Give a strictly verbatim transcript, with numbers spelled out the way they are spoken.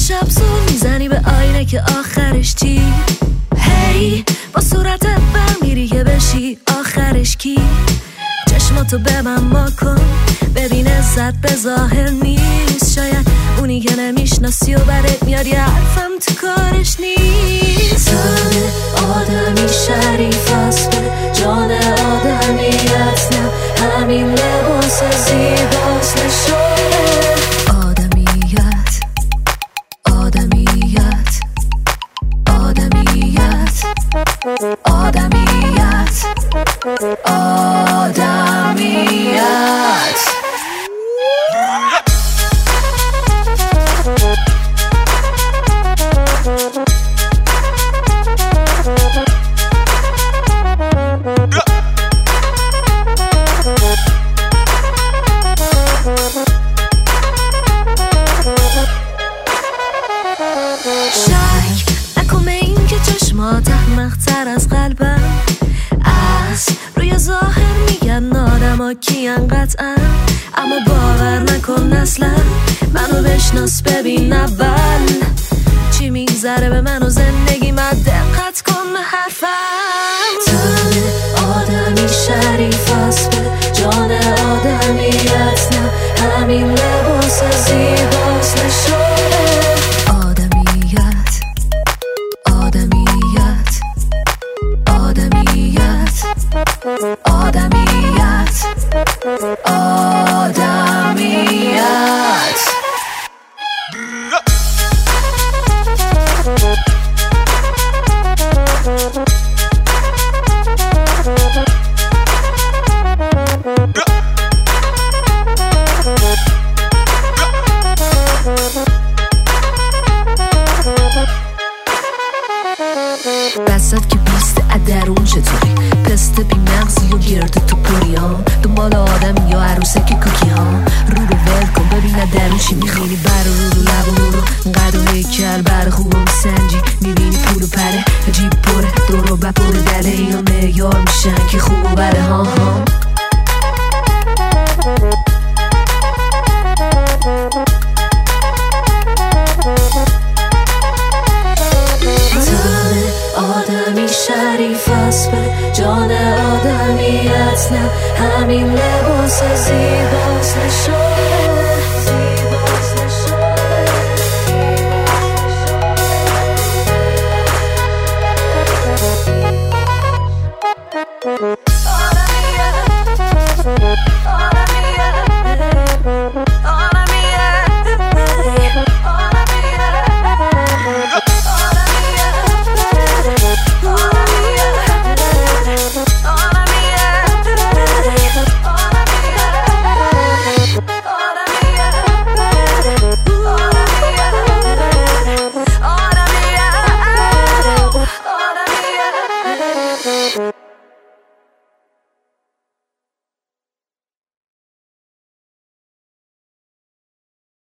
شب زور میزنی به آینه که آخرش چی؟ هی با صورتت برمیری که بشی آخرش کی؟ چشماتو به من ما کن ببین عزت به ظاهر نیست، شاید اونی که نمیشناسی و برات میاد یه حرفم تو کارش نیست. زن آدمی شریف است به جان آدمیت، نه همین لباس زیباست نشونه آدمیت. آدمیت آدمیت آدمیت آدمیت. شک نکن به این که چشمات احمق‌تر از قلبم از روی ظاهر میگن آدما کین قطعا، اما باور نکن اصلا منو بشناس ببین اول چی میگذره به من و زندگی من، دقت کن به حرفم. تن آدمی شریف است به جان آدمیت، نه همین لباس زیباست نشونه آدمیت. آدمیت آدمیت آدمیت آدمیت. دستت که بیسته ادرون چطوری پسته بی مغزی و گرده تو پریام، دنبال آدم یا عروسه که کوکی ها رو رو ول کن ببین درون چی میخینی، بر رو رو لب و رو قد و هیکل بر خوب میسنجی میبینی پول و پره جیب پره دور و بپره دله اینا معیار میشن که خوب و بده ها ها. آدمی شریف است به جان آدمیت، نه همین لباس زیباست نشونه